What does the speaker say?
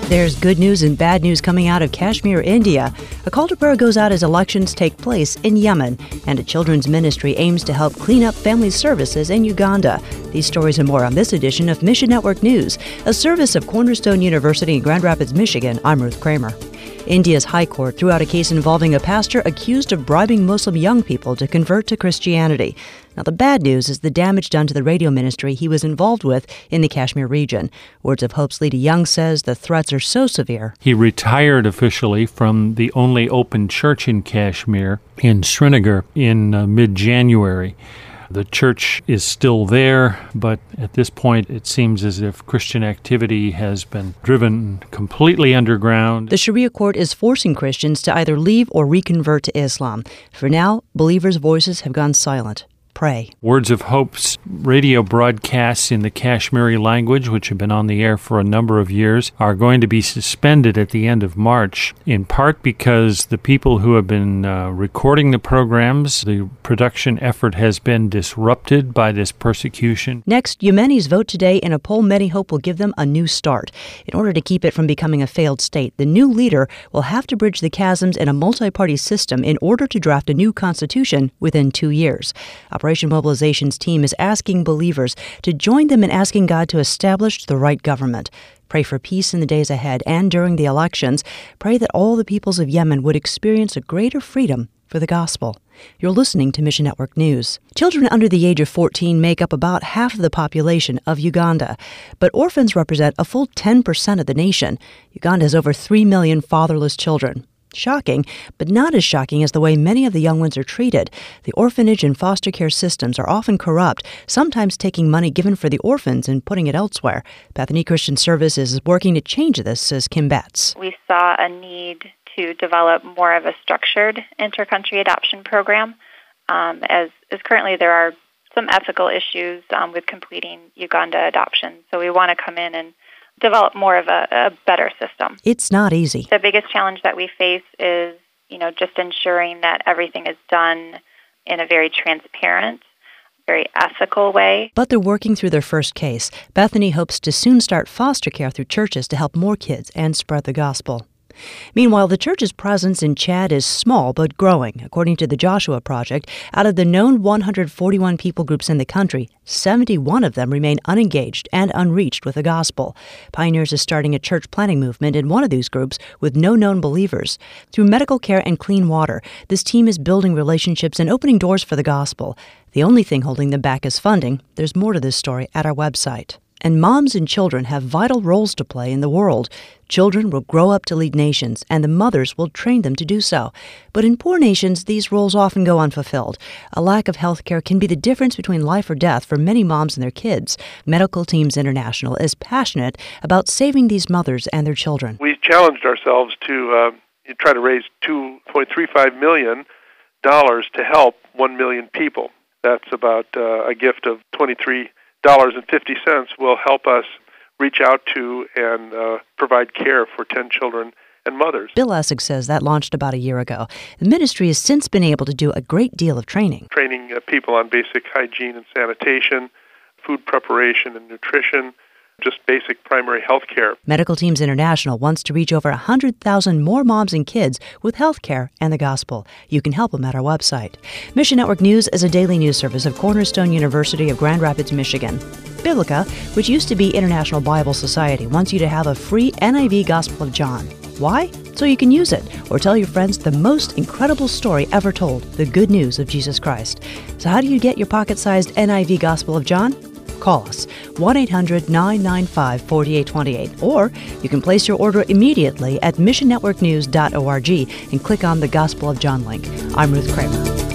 There's good news and bad news coming out of Kashmir, India. A call to prayer goes out as elections take place in Yemen, and a children's ministry aims to help clean up family services in Uganda. These stories and more on this edition of Mission Network News, a service of Cornerstone University in Grand Rapids, Michigan. I'm Ruth Kramer. India's High Court threw out a case involving a pastor accused of bribing Muslim young people to convert to Christianity. Now, the bad news is the damage done to the radio ministry he was involved with in the Kashmir region. Words of Hope's Lita Young says the threats are so severe. He retired officially from the only open church in Kashmir in Srinagar in mid-January. The church is still there, but at this point it seems as if Christian activity has been driven completely underground. The Sharia court is forcing Christians to either leave or reconvert to Islam. For now, believers' voices have gone silent. Pray. Words of Hope's radio broadcasts in the Kashmiri language, which have been on the air for a number of years, are going to be suspended at the end of March, in part because the people who have been recording the programs, the production effort has been disrupted by this persecution. Next, Yemenis vote today in a poll many hope will give them a new start. In order to keep it from becoming a failed state, the new leader will have to bridge the chasms in a multi-party system in order to draft a new constitution within 2 years. Operation Mobilization's team is asking believers to join them in asking God to establish the right government. Pray for peace in the days ahead and during the elections. Pray that all the peoples of Yemen would experience a greater freedom for the gospel. You're listening to Mission Network News. Children under the age of 14 make up about half of the population of Uganda, but orphans represent a full 10% of the nation. Uganda has over 3 million fatherless children. Shocking, but not as shocking as the way many of the young ones are treated. The orphanage and foster care systems are often corrupt, sometimes taking money given for the orphans and putting it elsewhere. Bethany Christian Services is working to change this, says Kim Betts. We saw a need to develop more of a structured inter-country adoption program, as currently there are some ethical issues with completing Uganda adoption. So we want to come in and develop more of a better system. It's not easy. The biggest challenge that we face is, just ensuring that everything is done in a very transparent, very ethical way. But they're working through their first case. Bethany hopes to soon start foster care through churches to help more kids and spread the gospel. Meanwhile, the church's presence in Chad is small but growing. According to the Joshua Project, out of the known 141 people groups in the country, 71 of them remain unengaged and unreached with the gospel. Pioneers is starting a church planting movement in one of these groups with no known believers. Through medical care and clean water, this team is building relationships and opening doors for the gospel. The only thing holding them back is funding. There's more to this story at our website. And moms and children have vital roles to play in the world. Children will grow up to lead nations, and the mothers will train them to do so. But in poor nations, these roles often go unfulfilled. A lack of health care can be the difference between life or death for many moms and their kids. Medical Teams International is passionate about saving these mothers and their children. We challenged ourselves to try to raise $2.35 million to help 1 million people. That's about a gift of $23.50 will help us reach out to and provide care for 10 children and mothers. Bill Essig says that launched about a year ago. The ministry has since been able to do a great deal of training. Training people on basic hygiene and sanitation, food preparation and nutrition, just basic primary health care. Medical Teams International wants to reach over 100,000 more moms and kids with health care and the gospel. You can help them at our website. Mission Network News is a daily news service of Cornerstone University of Grand Rapids, Michigan. Biblica, which used to be International Bible Society, wants you to have a free NIV Gospel of John. Why? So you can use it or tell your friends the most incredible story ever told, the good news of Jesus Christ. So how do you get your pocket-sized NIV Gospel of John? Call us, 1-800-995-4828, or you can place your order immediately at missionnetworknews.org and click on the Gospel of John link. I'm Ruth Kramer.